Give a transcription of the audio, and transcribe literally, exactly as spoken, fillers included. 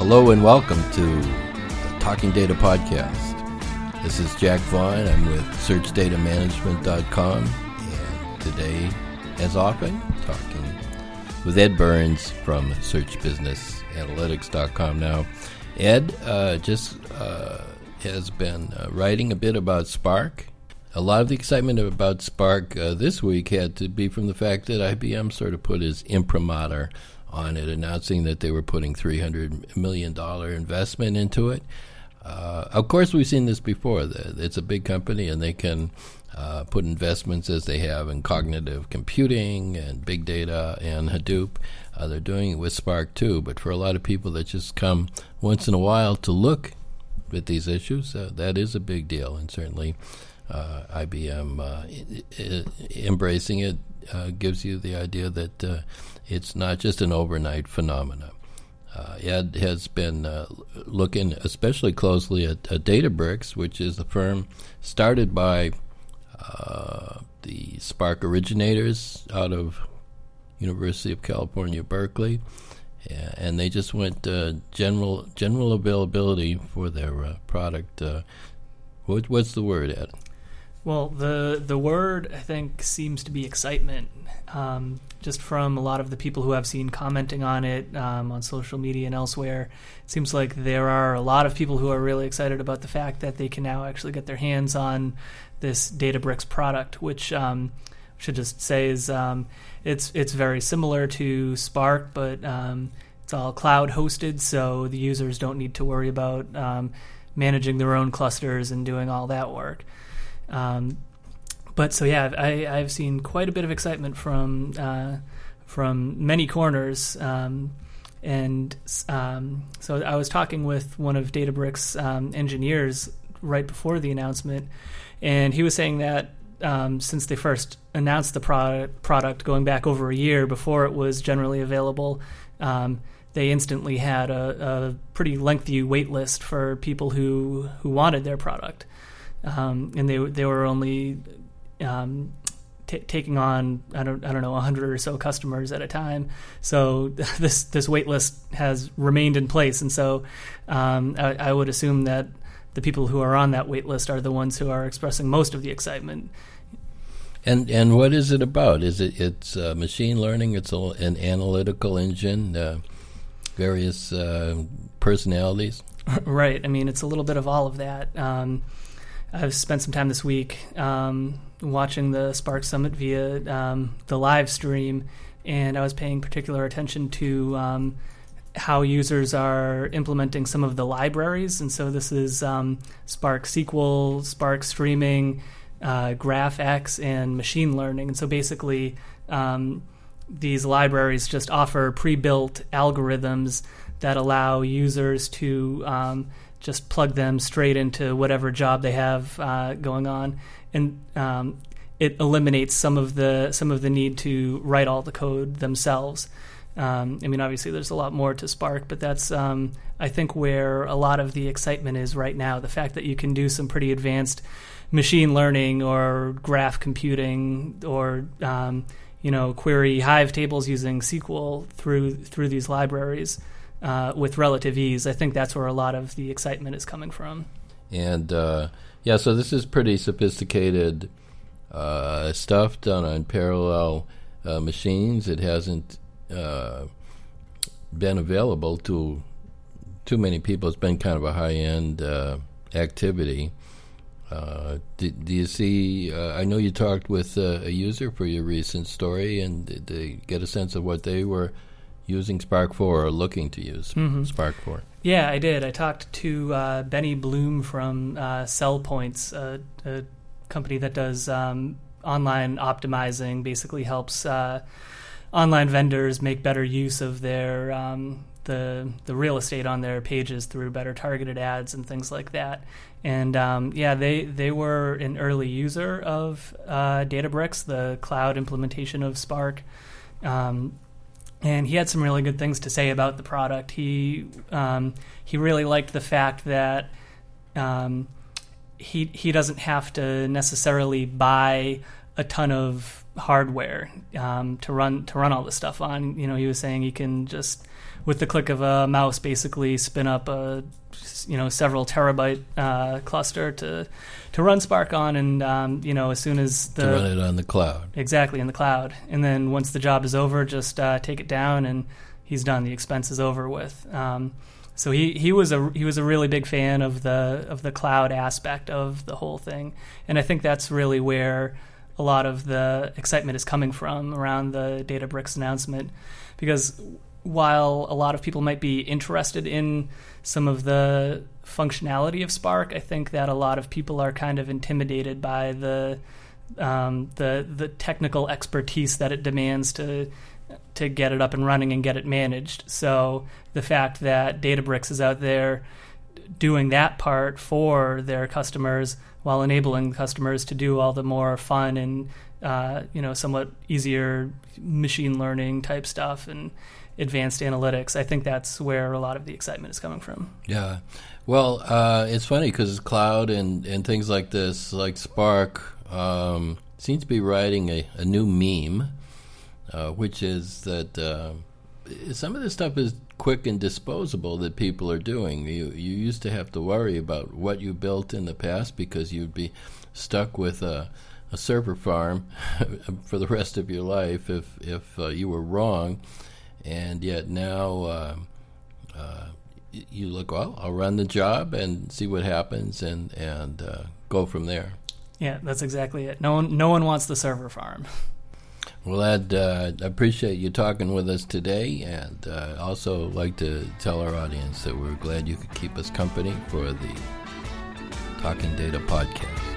Hello and welcome to the Talking Data Podcast. This is Jack Vaughn. I'm with search data management dot com, and today, as often, talking with Ed Burns from search business analytics dot com. Now, Ed uh, just uh, has been uh, writing a bit about Spark. A lot of the excitement about Spark uh, this week had to be from the fact that I B M sort of put his imprimatur on it, announcing that they were putting three hundred million dollars investment into it. Uh, of course, we've seen this before. It's a big company, and they can uh, put investments as they have in cognitive computing and big data and Hadoop. Uh, they're doing it with Spark too, but for a lot of people that just come once in a while to look at these issues, uh, that is a big deal, and certainly uh, I B M uh, I- I- embracing it uh, gives you the idea that uh, it's not just an overnight phenomenon. Uh, Ed has been uh, looking especially closely at, at Databricks, which is the firm started by uh, the Spark originators out of University of California, Berkeley, and they just went uh, general general availability for their uh, product. Uh, what, what's the word, Ed? Well, the the word, I think, seems to be excitement. Um, just from a lot of the people who I've seen commenting on it um, on social media and elsewhere, it seems like there are a lot of people who are really excited about the fact that they can now actually get their hands on this Databricks product, which um, I should just say is um, it's it's very similar to Spark, but um, it's all cloud hosted, so the users don't need to worry about um, managing their own clusters and doing all that work. Um, but so yeah, I, I've seen quite a bit of excitement from uh, from many corners, um, and um, so I was talking with one of Databricks' um, engineers right before the announcement, and he was saying that um, since they first announced the product, product going back over a year before it was generally available, um, they instantly had a, a pretty lengthy wait list for people who, who wanted their product. Um, and they they were only um, t- taking on I don't I don't know a hundred or so customers at a time. So this this wait list has remained in place, and so um, I, I would assume that the people who are on that wait list are the ones who are expressing most of the excitement. And and what is it about? Is it it's uh, machine learning? It's a, an analytical engine, uh, various uh, personalities. Right. I mean, it's a little bit of all of that. Um, I've spent some time this week um, watching the Spark Summit via um, the live stream, and I was paying particular attention to um, how users are implementing some of the libraries. And so this is um, Spark S Q L, Spark Streaming, uh, GraphX, and machine learning. And so basically, um, these libraries just offer pre-built algorithms that allow users to um, just plug them straight into whatever job they have uh, going on, and um, it eliminates some of the some of the need to write all the code themselves. Um, I mean, obviously, there's a lot more to Spark, but that's um, I think where a lot of the excitement is right now. The fact that you can do some pretty advanced machine learning or graph computing or um, you know query Hive tables using S Q L through through these libraries. Uh, with relative ease. I think that's where a lot of the excitement is coming from. And, uh, yeah, so this is pretty sophisticated uh, stuff done on parallel uh, machines. It hasn't uh, been available to too many people. It's been kind of a high-end uh, activity. Uh, do, do you see, uh, I know you talked with uh, a user for your recent story, and did they get a sense of what they were using Spark for or looking to use mm-hmm. Spark for? Yeah, I did. I talked to uh, Benny Bloom from uh, CellPoints, uh, a company that does um, online optimizing, basically helps uh, online vendors make better use of their um, the the real estate on their pages through better targeted ads and things like that. And um, yeah, they, they were an early user of uh, Databricks, the cloud implementation of Spark. Um, And he had some really good things to say about the product. He um, he really liked the fact that um, he he doesn't have to necessarily buy a ton of hardware um, to run to run all this stuff on. You know, he was saying he can just, with the click of a mouse, basically spin up a you know several terabyte uh, cluster to to run Spark on, and um, you know as soon as the to run it on the cloud, exactly in the cloud, and then once the job is over, just uh, take it down, and he's done. The expense is over with. Um, so he, he was a he was a really big fan of the of the cloud aspect of the whole thing, and I think that's really where a lot of the excitement is coming from around the Databricks announcement, because while a lot of people might be interested in some of the functionality of Spark, I think that a lot of people are kind of intimidated by the um, the the technical expertise that it demands to to get it up and running and get it managed. So the fact that Databricks is out there doing that part for their customers while enabling customers to do all the more fun and uh, you know somewhat easier machine learning type stuff and advanced analytics, I think that's where a lot of the excitement is coming from. Yeah. Well, uh, it's funny because cloud and, and things like this, like Spark, um, seems to be riding a, a new meme, uh, which is that uh, some of this stuff is quick and disposable that people are doing. You you used to have to worry about what you built in the past because you'd be stuck with a, a server farm for the rest of your life if, if uh, you were wrong. And yet now uh, uh, you look, well, I'll run the job and see what happens and, and uh, go from there. Yeah, that's exactly it. No one, no one wants the server farm. Well, Ed, uh, I appreciate you talking with us today, and uh, also like to tell our audience that we're glad you could keep us company for the Talking Data podcast.